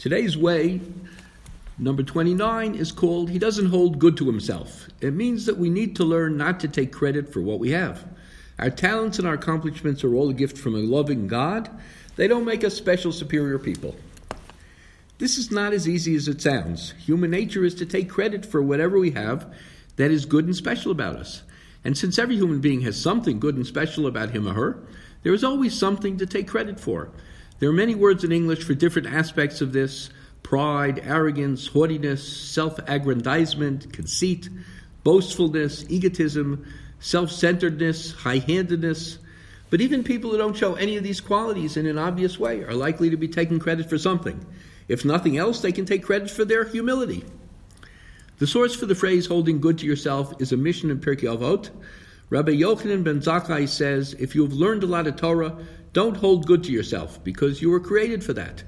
Today's way, number 29, is called He Doesn't Hold Good to Himself. It means that we need to learn not to take credit for what we have. Our talents and our accomplishments are all a gift from a loving God. They don't make us special, superior people. This is not as easy as it sounds. Human nature is to take credit for whatever we have that is good and special about us. And since every human being has something good and special about him or her, there is always something to take credit for. There are many words in English for different aspects of this: pride, arrogance, haughtiness, self-aggrandizement, conceit, boastfulness, egotism, self-centeredness, high-handedness. But even people who don't show any of these qualities in an obvious way are likely to be taking credit for something. If nothing else, they can take credit for their humility. The source for the phrase holding good to yourself is a mission in Pirkei Avot. Rabbi Yochanan ben Zakkai says, if you have learned a lot of Torah, don't hold good to yourself, because you were created for that.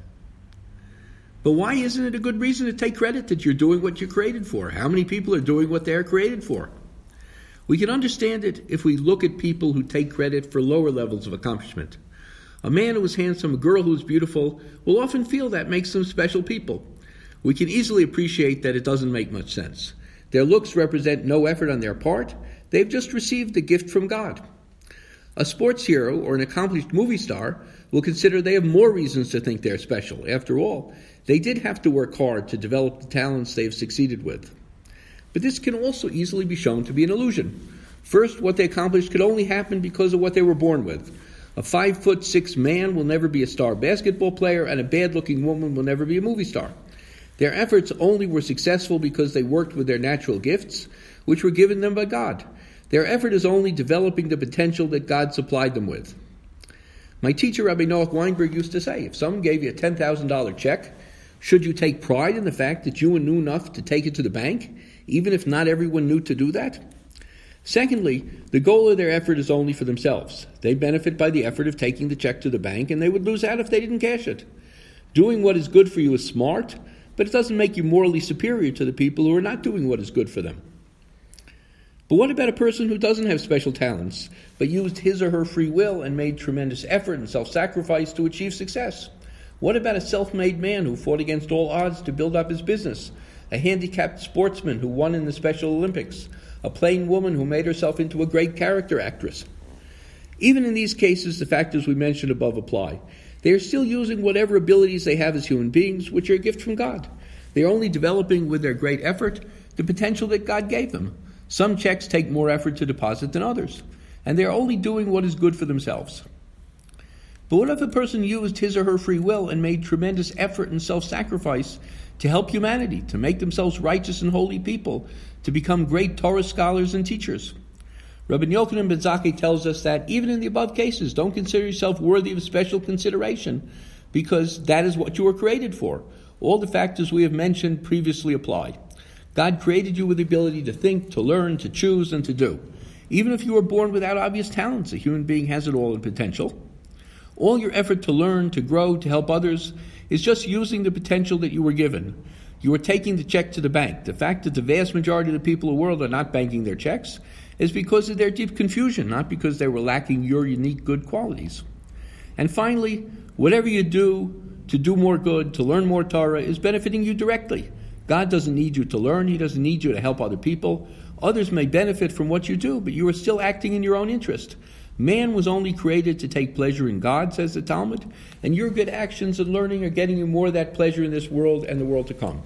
But why isn't it a good reason to take credit that you're doing what you're created for? How many people are doing what they're created for? We can understand it if we look at people who take credit for lower levels of accomplishment. A man who is handsome, a girl who is beautiful, will often feel that makes them special people. We can easily appreciate that it doesn't make much sense. Their looks represent no effort on their part. They've just received a gift from God. A sports hero or an accomplished movie star will consider they have more reasons to think they're special. After all, they did have to work hard to develop the talents they've succeeded with. But this can also easily be shown to be an illusion. First, what they accomplished could only happen because of what they were born with. A 5'6" man will never be a star basketball player, and a bad-looking woman will never be a movie star. Their efforts only were successful because they worked with their natural gifts, which were given them by God. Their effort is only developing the potential that God supplied them with. My teacher, Rabbi Noach Weinberg, used to say, if someone gave you a $10,000 check, should you take pride in the fact that you knew enough to take it to the bank, even if not everyone knew to do that? Secondly, the goal of their effort is only for themselves. They benefit by the effort of taking the check to the bank, and they would lose out if they didn't cash it. Doing what is good for you is smart, but it doesn't make you morally superior to the people who are not doing what is good for them. But what about a person who doesn't have special talents, but used his or her free will and made tremendous effort and self-sacrifice to achieve success? What about a self-made man who fought against all odds to build up his business? A handicapped sportsman who won in the Special Olympics? A plain woman who made herself into a great character actress? Even in these cases, the factors we mentioned above apply. They are still using whatever abilities they have as human beings, which are a gift from God. They are only developing with their great effort the potential that God gave them. Some checks take more effort to deposit than others, and they are only doing what is good for themselves. But what if a person used his or her free will and made tremendous effort and self-sacrifice to help humanity, to make themselves righteous and holy people, to become great Torah scholars and teachers? Rabbi Yochanan ben Zakkai tells us that even in the above cases, don't consider yourself worthy of special consideration, because that is what you were created for. All the factors we have mentioned previously apply. God created you with the ability to think, to learn, to choose, and to do. Even if you were born without obvious talents, a human being has it all in potential. All your effort to learn, to grow, to help others is just using the potential that you were given. You are taking the check to the bank. The fact that the vast majority of the people in the world are not banking their checks is because of their deep confusion, not because they were lacking your unique good qualities. And finally, whatever you do to do more good, to learn more Torah, is benefiting you directly. God doesn't need you to learn. He doesn't need you to help other people. Others may benefit from what you do, but you are still acting in your own interest. Man was only created to take pleasure in God, says the Talmud, and your good actions and learning are getting you more of that pleasure in this world and the world to come.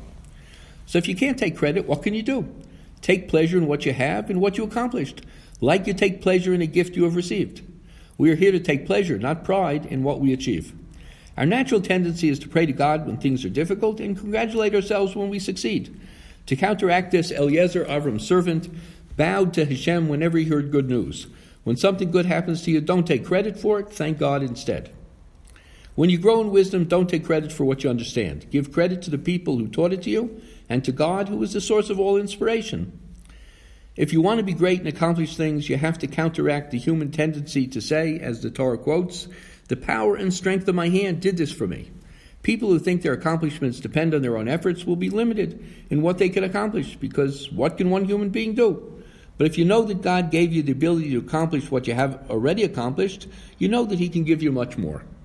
So if you can't take credit, what can you do? Take pleasure in what you have and what you accomplished, like you take pleasure in a gift you have received. We are here to take pleasure, not pride, in what we achieve. Our natural tendency is to pray to God when things are difficult and congratulate ourselves when we succeed. To counteract this, Eliezer, Avram's servant, bowed to Hashem whenever he heard good news. When something good happens to you, don't take credit for it, thank God instead. When you grow in wisdom, don't take credit for what you understand. Give credit to the people who taught it to you and to God, who is the source of all inspiration. If you want to be great and accomplish things, you have to counteract the human tendency to say, as the Torah quotes, "The power and strength of my hand did this for me." People who think their accomplishments depend on their own efforts will be limited in what they can accomplish, because what can one human being do? But if you know that God gave you the ability to accomplish what you have already accomplished, you know that He can give you much more.